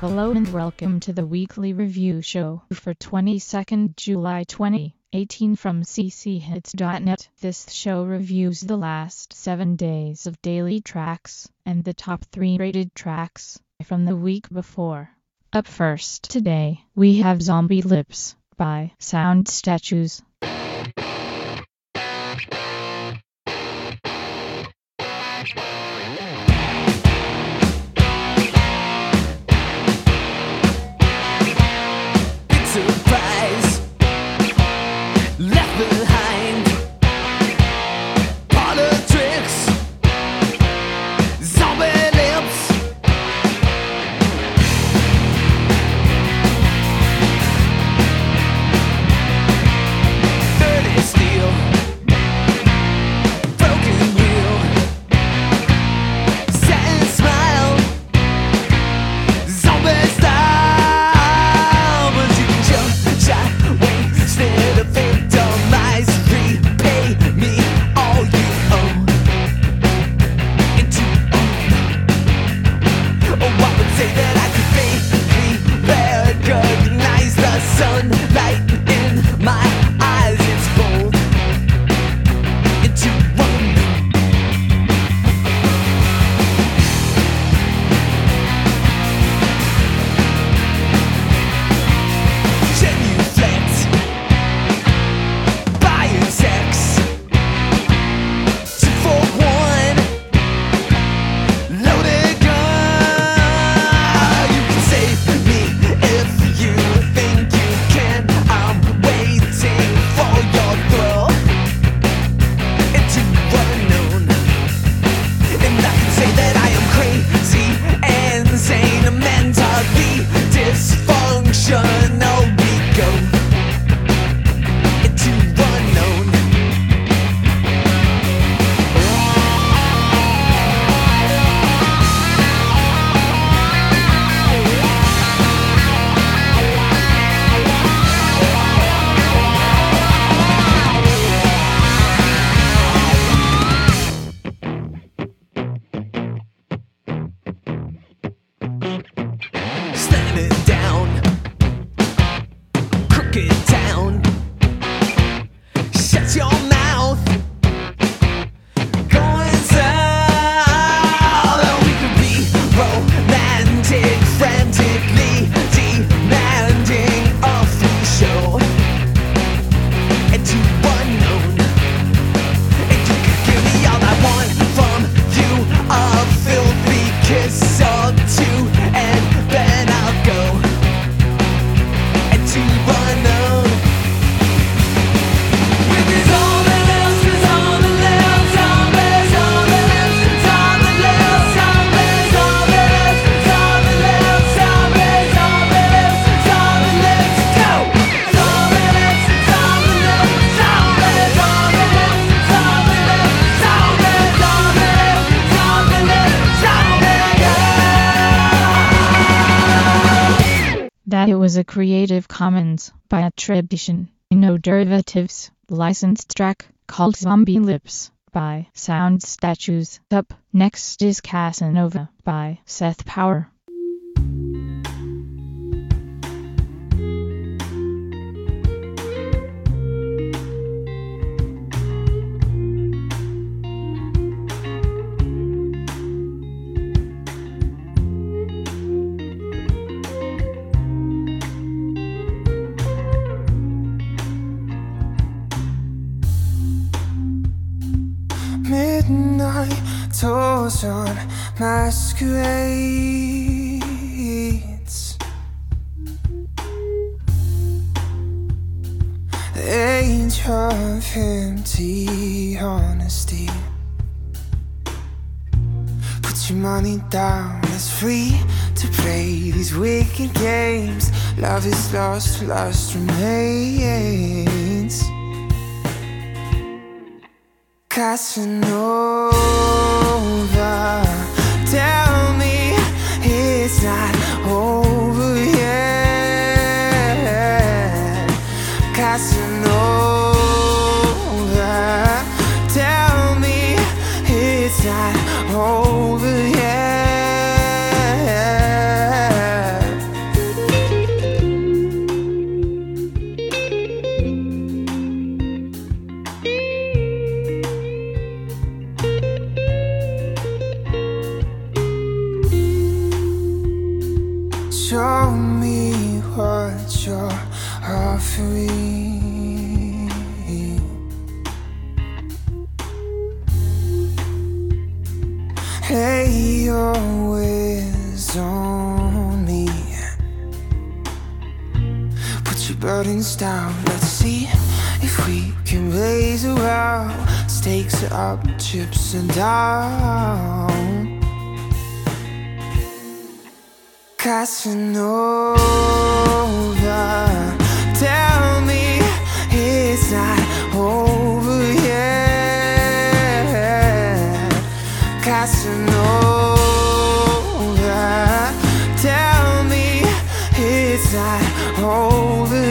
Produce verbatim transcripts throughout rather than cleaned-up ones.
Hello and welcome to the weekly review show for twenty-second July twenty eighteen from c c hits dot net. This show reviews the last seven days of daily tracks and the top three rated tracks from the week before. Up first today, we have Zombie Lips by Sound Statues. It was a Creative Commons by attribution, no derivatives, licensed track called Zombie Lips by Sound Statues. Up next is Casanova by Seth Power. Midnight tours on masquerades. The age of empty honesty. Put your money down, it's free to play these wicked games. Love is lost, lost remains. Casanova, tell me it's not over yet. Casanova, tell me it's not over yet. show me what you're offering. Lay your ways on me, put your burdens down. Let's see if we can raise a row. Stakes are up, chips are down. Casanova, tell me it's not over yet. Casanova, tell me it's not over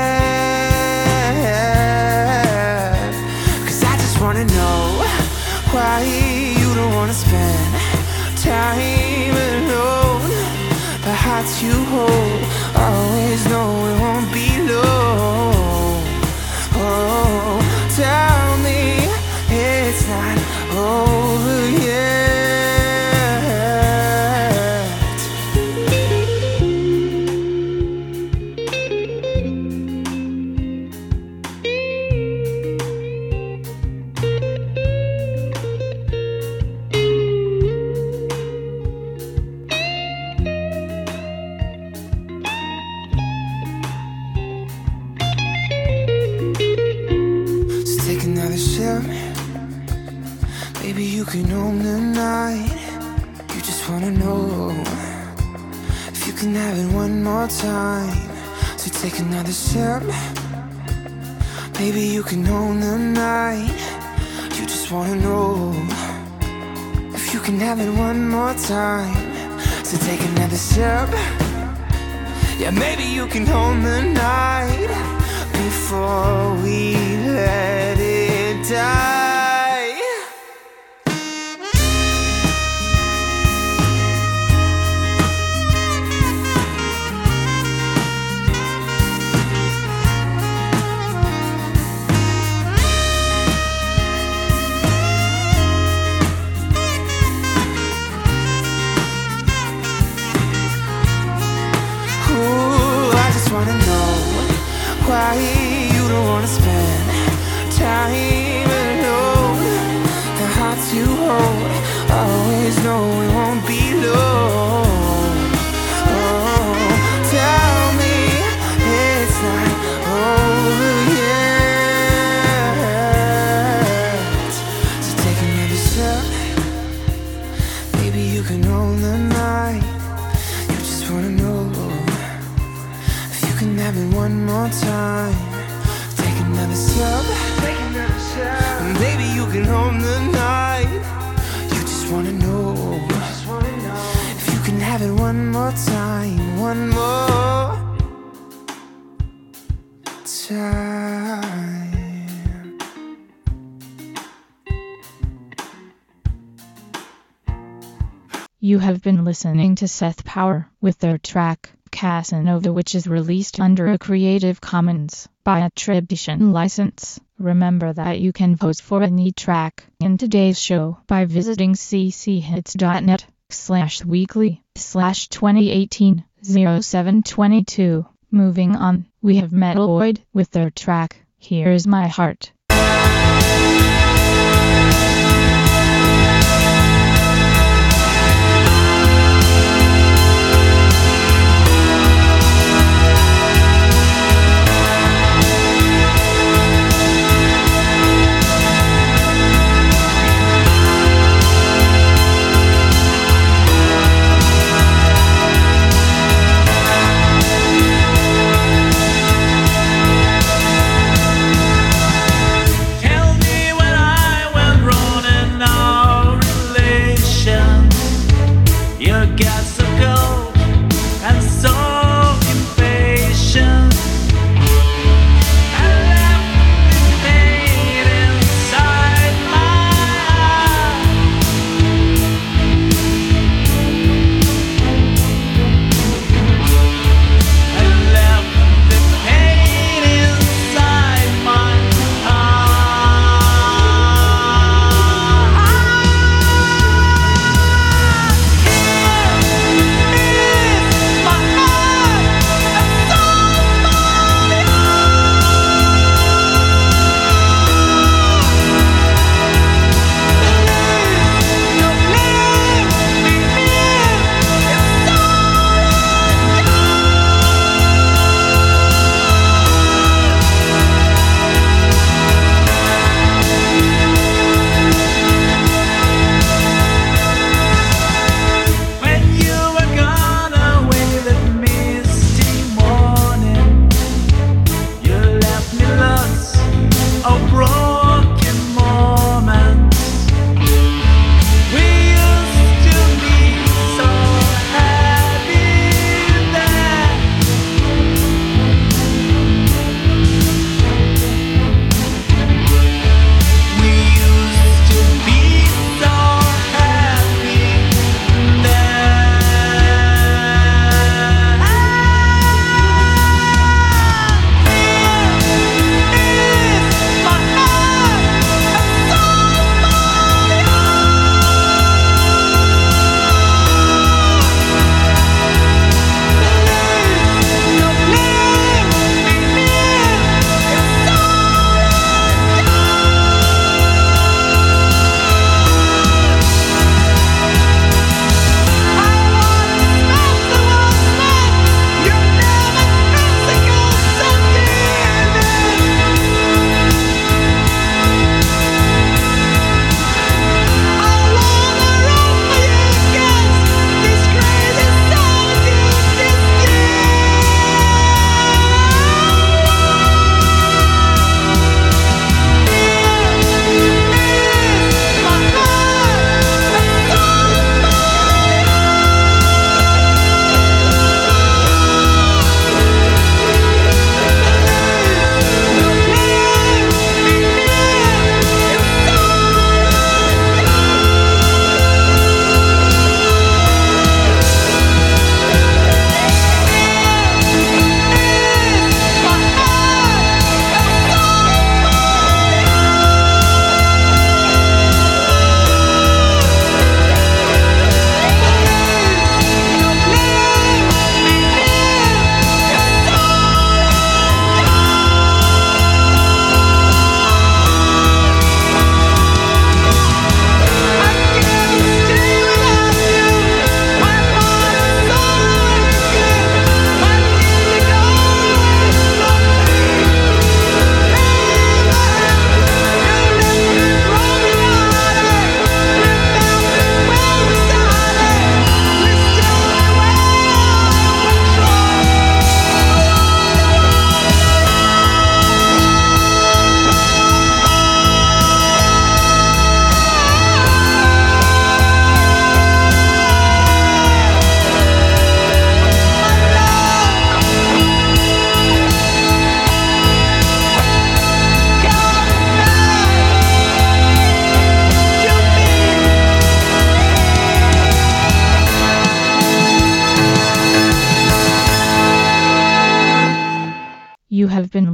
yet. 'Cause I just wanna know why you don't wanna spend time alone. The hearts you hold, always know it won't be long. Oh, tell me it's not over yet. Take another sip, baby, you can own the night. You just wanna know if you can have it one more time. So take another sip, baby, you can own the night. You just wanna know if you can have it one more time. So take another sip, yeah, maybe you can own the night before we let it die. Ooh, I just wanna know why you don't wanna spend time alone. The hearts you hold, always know it won't be long. Oh, tell me it's not over yet. So take another sip, baby, you can own the night. You just wanna know if you can have it one more time. Take another sip, and baby, you can own the night. You just wanna know if you can have it one more time, one more time. You have been listening to Seth Power with their track Casanova, which is released under a Creative Commons by attribution license. Remember that you can vote for any track in today's show by visiting cchits.net slash weekly slash 2018 0722. Moving on, we have Metaloid with their track Here's My Heart. Here's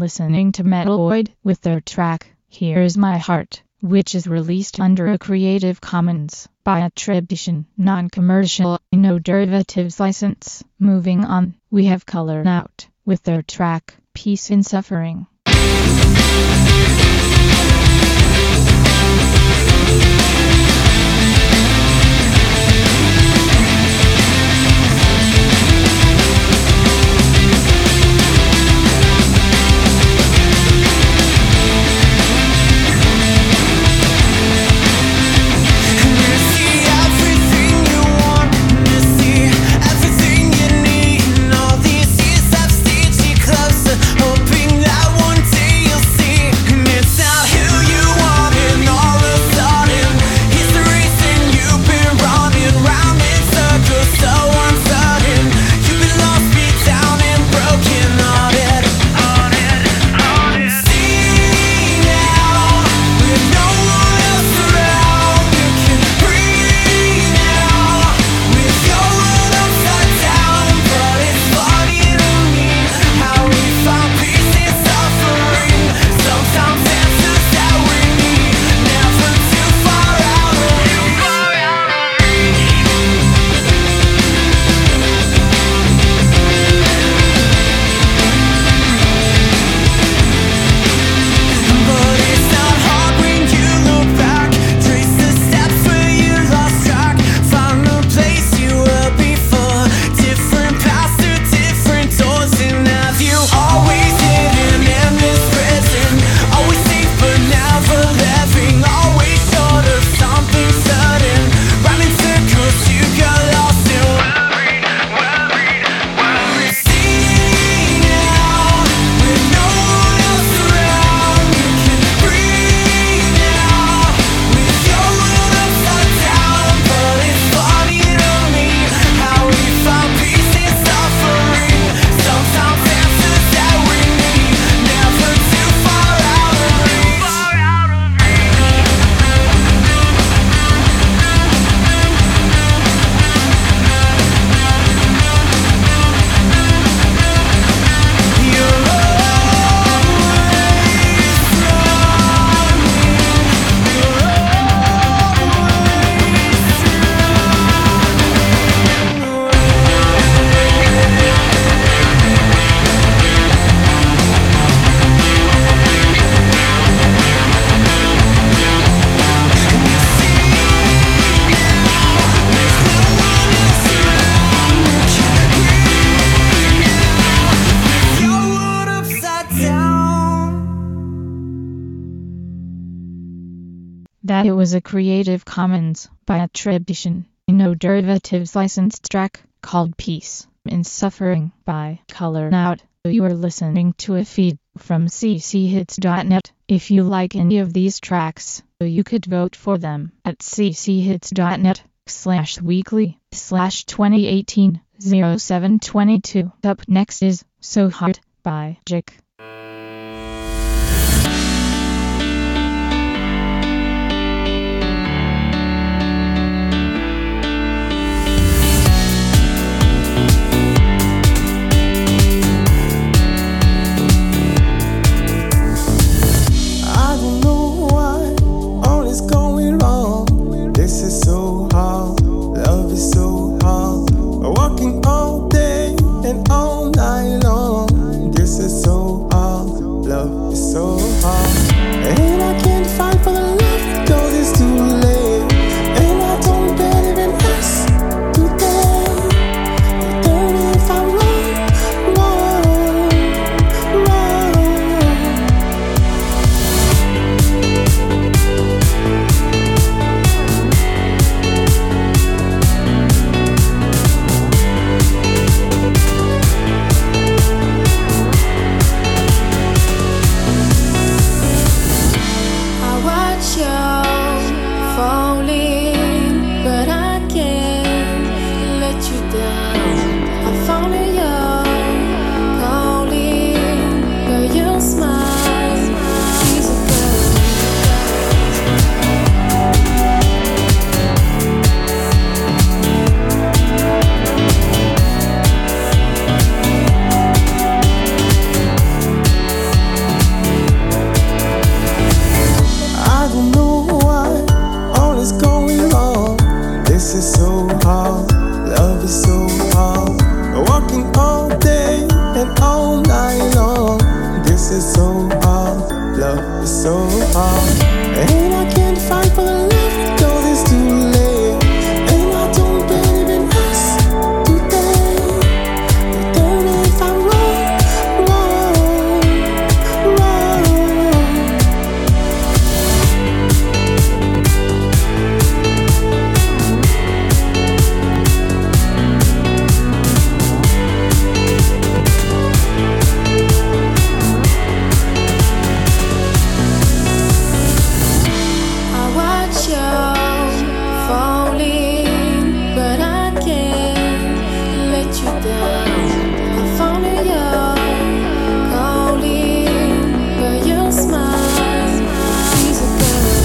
listening to Metaloid with their track, Here's My Heart, which is released under a Creative Commons by attribution, non-commercial, no derivatives license. Moving on, we have Color Out with their track, Peace in Suffering. That it was a Creative Commons by attribution, no derivatives licensed track called Peace in Suffering by Color Out. You are listening to a feed from c c hits dot net. If you like any of these tracks, you could vote for them at c c hits dot net slash weekly slash twenty eighteen oh seven twenty-two. Up next is So Hard by Jick. This is so hard, love is so hard. Working all day and all night long. This is so you're falling, but I can't let you down. I'm falling, you're calling, but your smile is a girl.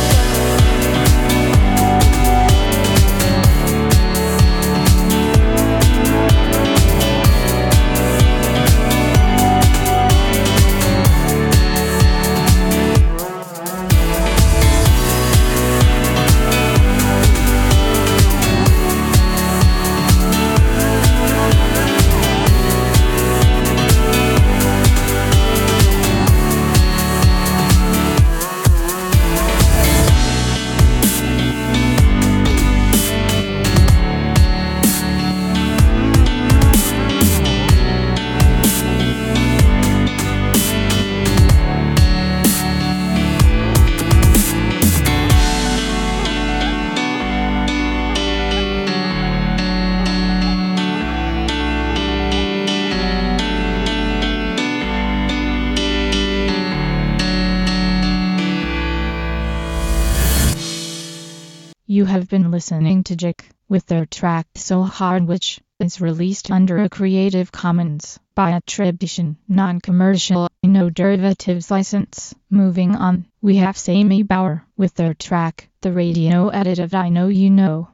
You have been listening to Jik with their track So Hard, which is released under a Creative Commons by attribution, non-commercial, no derivatives license. Moving on, we have Sammy Bauer with their track The Radio Edit of I Know You Know.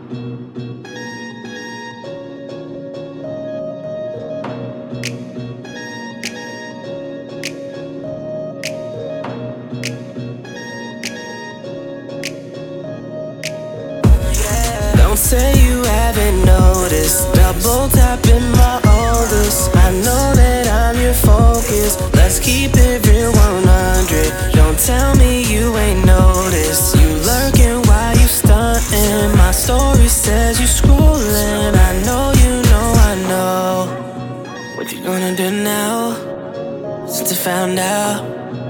Don't say you haven't noticed. Double tapping my oldest. I know that I'm your focus. Let's keep it real one hundred. Don't tell me you ain't noticed. You lurking while you stunting. My story says you scrolling. I know you know I know. What you gonna do now? Since I found out.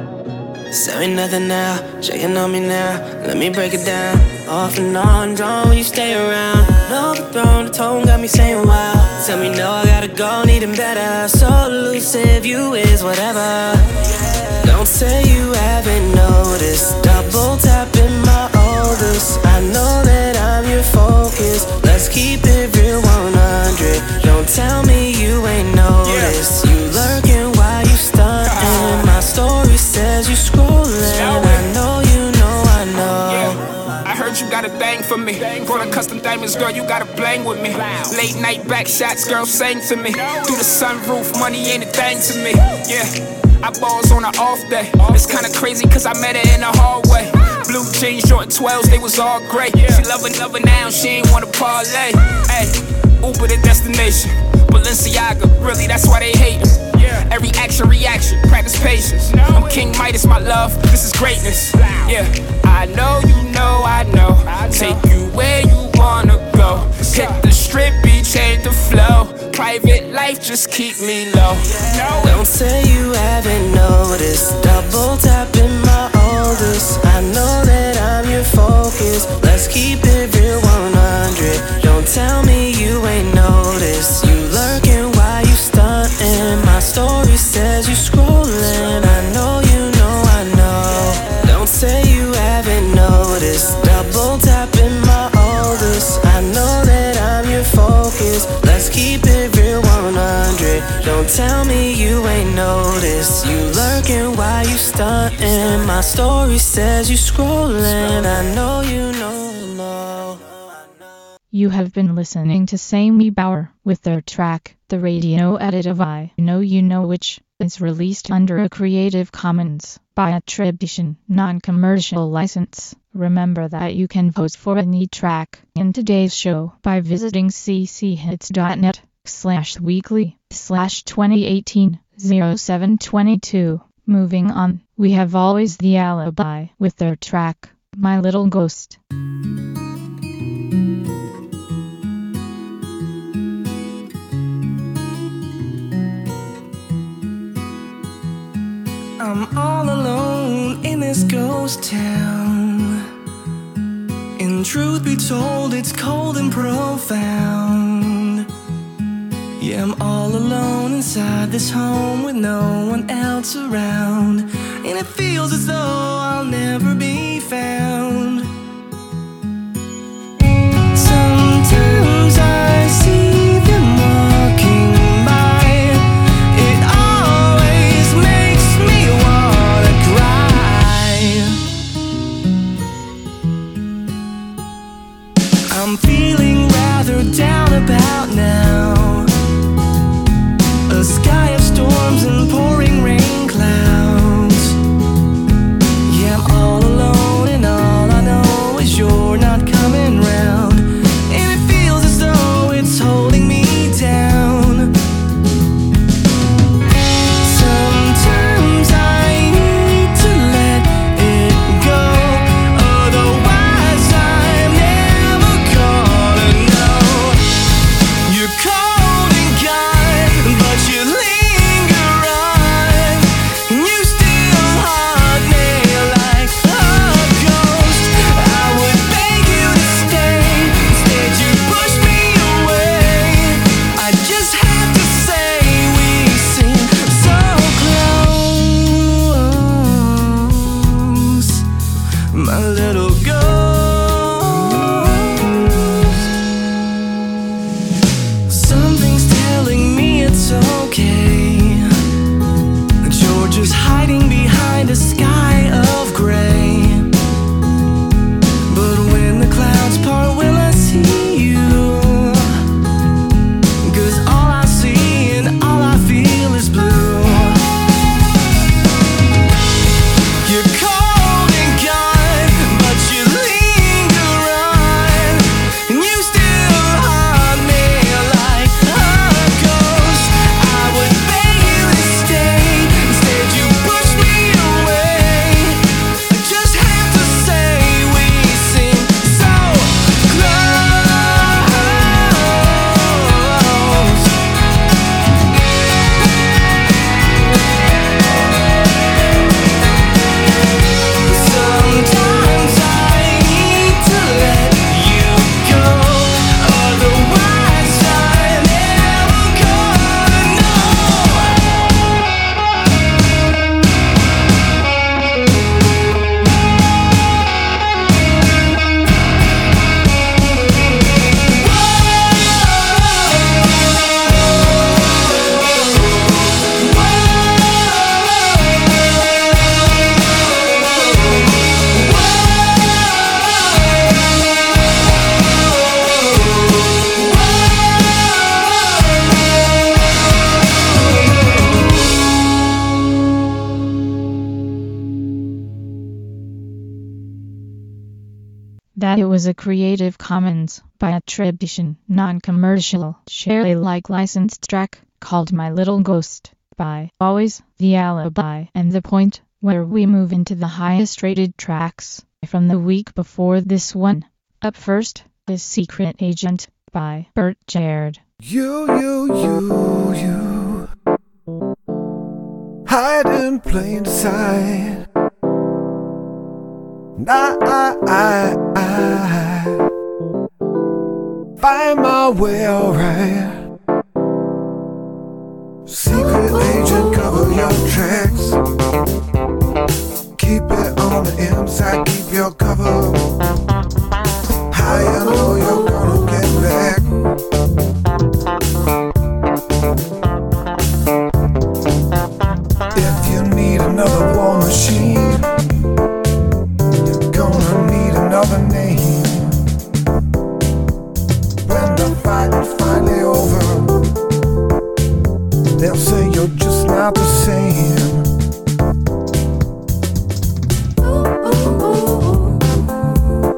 Say nothing now, shaking on me now. Let me break it down. Off and on, drawn when you stay around. No, the throne, the tone got me saying wow. Tell me no, I gotta go, needing better. So elusive, you is whatever. Don't say you haven't noticed. Double tapping my oldest. I know that I'm your focus. Let's keep it real one hundred. Don't tell me you ain't noticed. You lurking while you stunting. My story says you scrolling. I know you know I know. I heard you got a thing for me. Brought a custom diamonds, girl, you gotta bling with me. Late night back shots, girl, sang to me. Through the sunroof, money ain't a thing to me. Yeah, I balls on an off day. It's kinda crazy cause I met her in the hallway. Blue jeans, Jordan twelves, they was all gray. She loving, loving now, she ain't wanna parlay. Ay, Uber the destination. Balenciaga, really, that's why they hate her. Every action, reaction, practice patience. I'm King Midas, my love, this is greatness. Yeah, I know you know, I know. Take you where you wanna go. Hit the strip, beach, change the flow. Private life, just keep me low. Don't say you haven't noticed. Double tapping my oldest. I know that I'm your focus. Let's keep it real one hundred. Don't tell me you ain't noticed. You lurking while you stunting. My story says you scrolling. I know you know I know. Don't say you haven't noticed. Double tapping my oldest. I know that I'm your focus. Let's keep it real one hundred. Don't tell me you ain't noticed. You lurking while you stunting. My story says you scrolling. I know you know I know. You have been listening to Sammy Bauer with their track The Radio Edit of I Know You Know, which is released under a Creative Commons by attribution, non-commercial license. Remember that you can vote for any track in today's show by visiting cchits.net slash weekly slash 2018 0722. Moving on, we have Always the Alibi with their track My Little Ghost. I'm all alone in this ghost town. In truth be told, it's cold and profound. Yeah, I'm all alone inside this home with no one else around. And it feels as though I'll never be found. out now. A sky of storms and pouring rain clouds. Yeah, I'm all alone and all I know is you're not coming round. And it feels as though it's holding me down. Sometimes I need to let it go, otherwise I'm never gonna know. You're cold and kind, but you linger on. You still haunt me like a ghost. I would beg you to stay, instead you push me away. I just have to say we seem so close, my little ghost. Something's telling me it's okay, that you're just hiding behind a sky of gray. But when the clouds part, will I see you? 'Cause all I see and all I feel is blue. You're cold and kind, but you linger on. And you still haunt me like a ghost. I would beg you to stay, instead you push me away. I just have to say we seem so close. Sometimes I need to let you go, otherwise I'm never gonna know. That it was a Creative Commons by attribution, non-commercial, share Alike licensed track called My Little Ghost by Always, The Alibi, and The Point, where we move into the highest rated tracks from the week before this one. Up first is Secret Agent by Bert Jared. You, you, you, you hide in plain sight. I, I, I, I find my way alright. Secret agent, cover your tracks. Keep it on the inside, keep your cover. How you know you're gonna get back? If you need another war machine, you're gonna need another name. When the fight is finally over, they'll say you're just not the same. Ooh, ooh, ooh, ooh.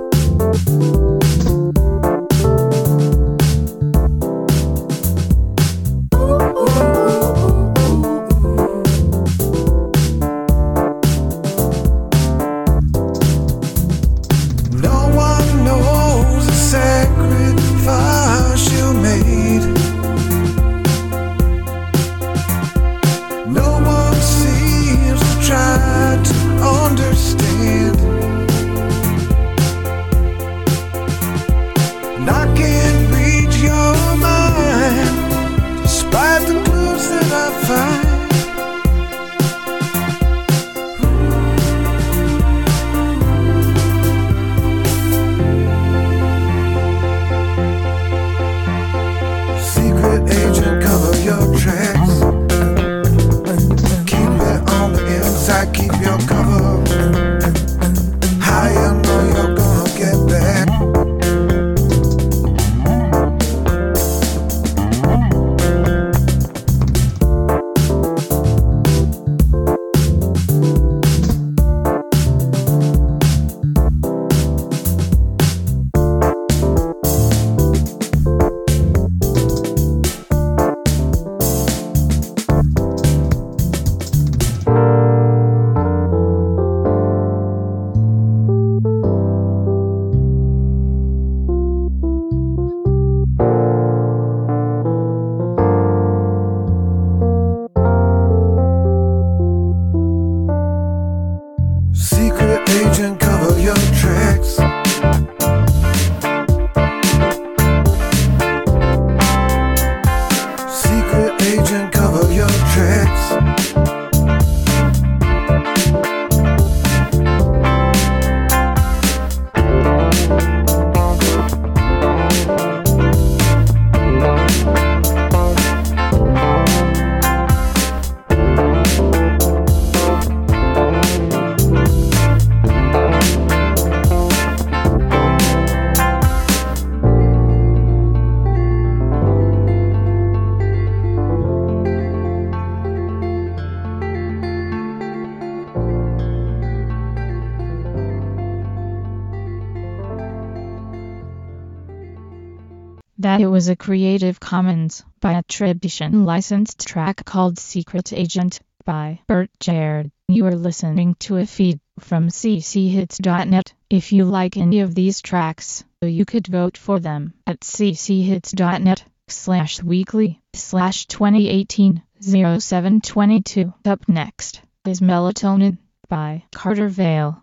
that it was a Creative Commons by attribution licensed track called Secret Agent by Bert Jared. You are listening to a feed from c c hits dot net. If you like any of these tracks, you could vote for them at c c hits dot net slash weekly slash twenty eighteen oh seven twenty-two. Up next is Melatonin by Carter Vale.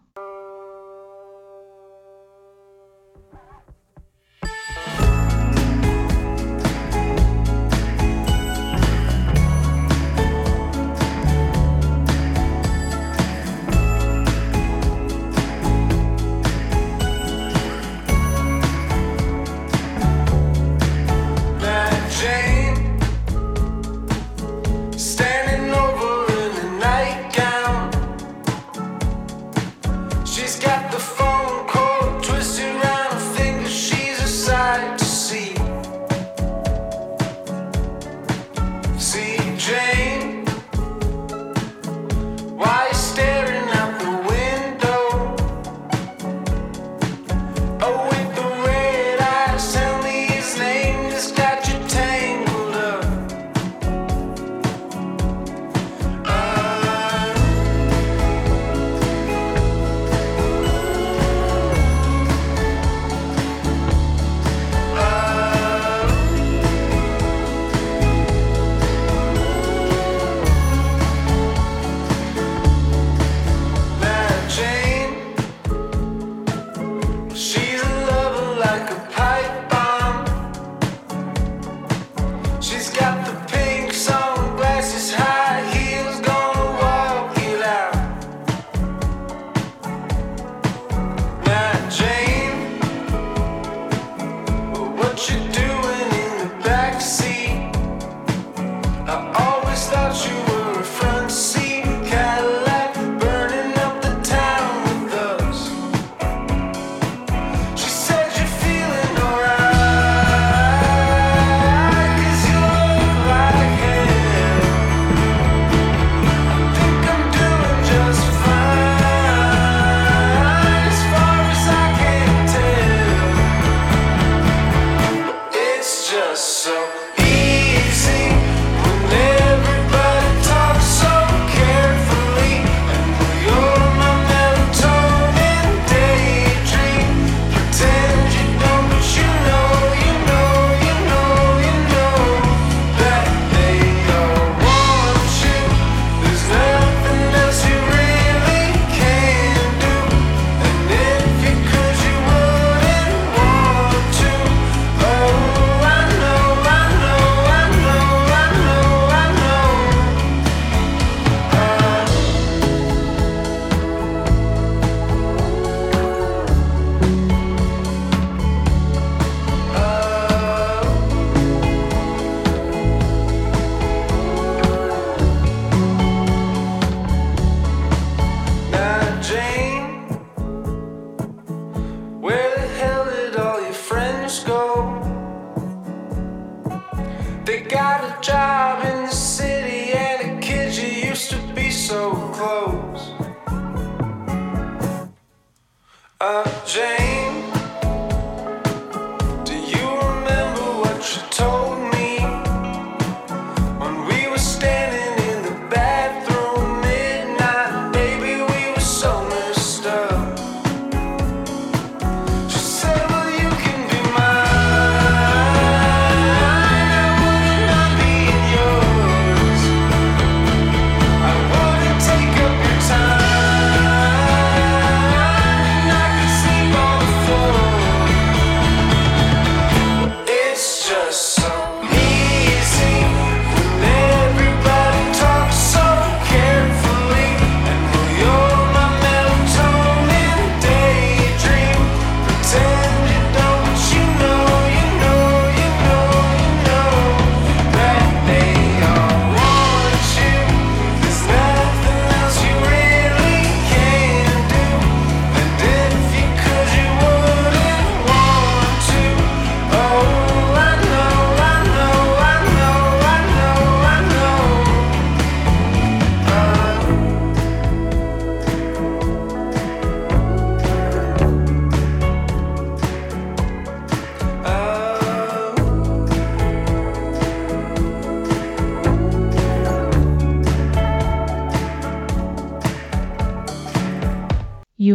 Take up your time, and I can sleep all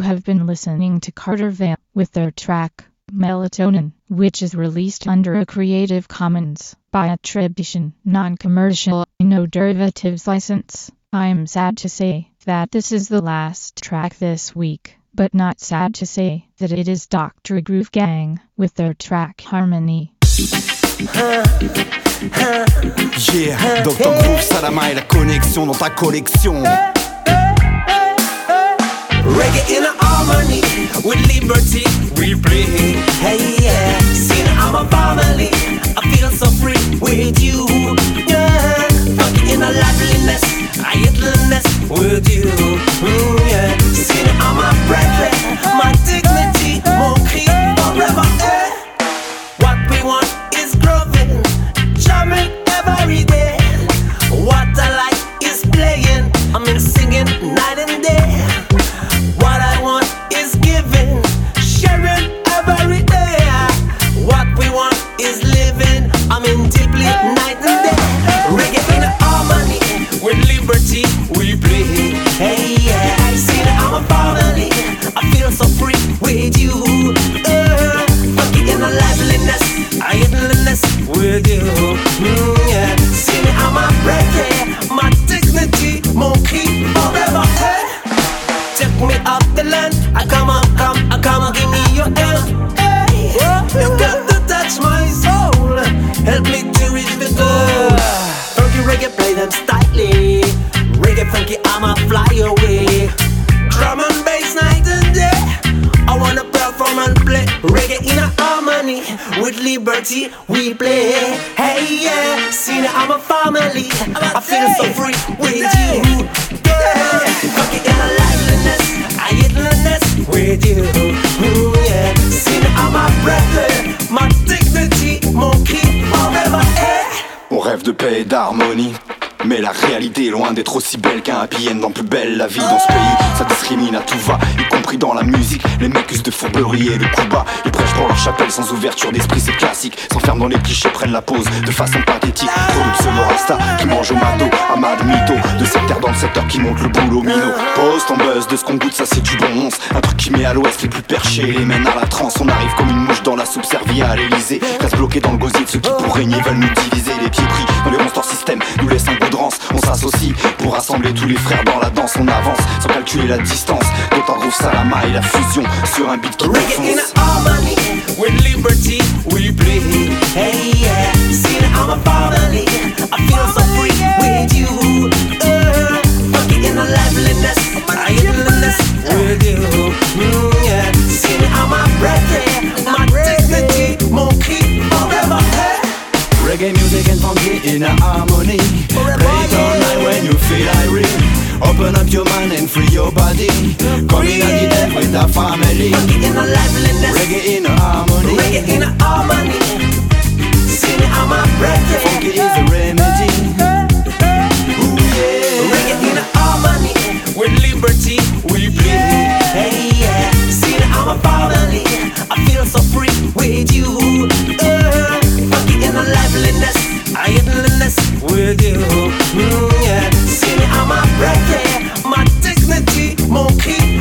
have been listening to Carter Vale with their track Melatonin, which is released under a Creative Commons by attribution, non-commercial, no derivatives license. I'm sad to say that this is the last track this week, but not sad to say that it is Doctor Groove Gang with their track Harmony. Yeah, docteur Groove, Salama et la connexion dans ta collection. Reggae in harmony with liberty we play. Hey yeah, sin I'm a family. I feel so free with you. Yeah, funky in a liveliness, I idleness with you. Mm, yeah, sin I'm a brethren, my dignity, mon cri forever. Eh? What we want is growing, jamming every day. What I like is playing, I mean singing night and day. What I want is giving, sharing every day. What we want is living, I mean deeply night and day. Reggae in harmony, with liberty we play. Hey yeah, I see that I'm a family. I feel so free with you. Uh, funky in a liveliness, I idleness with you. Mm, yeah, see that I'm a breath, my dignity, mon cri forever. Hey. Take me up the land, I come on, come, I come on, give me your hand. Hey, you got to touch my soul, help me to reach the goal. Funky reggae, play them styly. Reggae funky, I'ma fly away. Drum and bass night and day, I wanna perform and play. Reggae in a harmony, with liberty we play. Hey yeah, see that I'm a family. I feel so free with you. Yeah, funky in a liveliness, I idleness with you. Ooh, yeah, see that I'm a brother, my dignity, mon key forever. Eh. On rêve de paix et d'harmonie, mais la réalité est loin d'être aussi belle qu'un happy end dans Plus belle la vie. Dans ce pays, ça discrimine à tout va, y compris dans la musique. Les mecs usent de fourberie et de coups bas. Ils prêchent pour leur chapelle sans ouverture d'esprit, c'est classique. S'enferment dans les clichés, prennent la pause de façon pathétique. Trop de pseudo-rasta qui mangent au mado, Ahmad Mito. De secteur dans le secteur qui monte le boulot minot. Pose ton buzz, de ce qu'on goûte, ça c'est du bon once. Un truc qui met à l'ouest les plus perchés, les mène à la transe. On arrive comme une mouche dans la soupe servie à l'Elysée. Reste bloqué dans le gosier de ceux qui pour régner veulent nous diviser. Les pieds pris dans les monsters système nous laissent un goût de rance. On s'associe pour rassembler tous les frères dans la danse. On avance sans calculer la distance. Docteur Groove, Salama et la fusion sur un beat qui Reggae in harmony, with liberty we play. Hey yeah, see that I'm a family. I feel so free with you. Uh, funky in a liveliness, I idleness with you. Mm, yeah, see that I'm a breath, my dignity, mon key forever. Hey. Reggae music and funky in a harmony. Play it all night when you feel irate. Open up your mind and free your body. Come in and get with a family. Funky in a liveliness, reggae in a harmony. Reggae in a harmony. See me, I'm a breath. Funky is a remedy. Ooh yeah. Reggae in a harmony, with liberty we play. Hey yeah, see me, I'm a family. I feel so free with you. Uh, funky in a liveliness, I idleness with you. Mm, yeah, see me, I'm a breath. My dignity, mon key.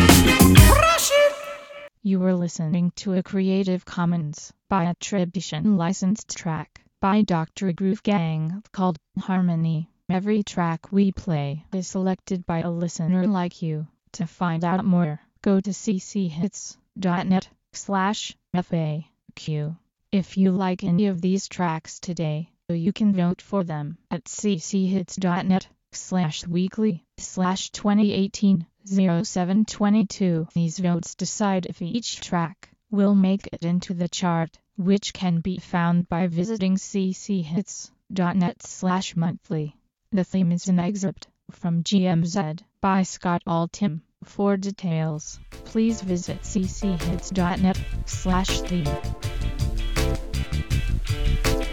You were listening to a Creative Commons by attribution licensed track by Doctor Groove Gang called Harmony. Every track we play is selected by a listener like you. To find out more, go to cchits.net slash FAQ. If you like any of these tracks today, you can vote for them at cchits.net slash weekly slash 2018 07 22. These votes decide if each track will make it into the chart, which can be found by visiting cchits.net slash monthly. The theme is an excerpt from G M Z by Scott Altham. For details, please visit cchits.net slash theme.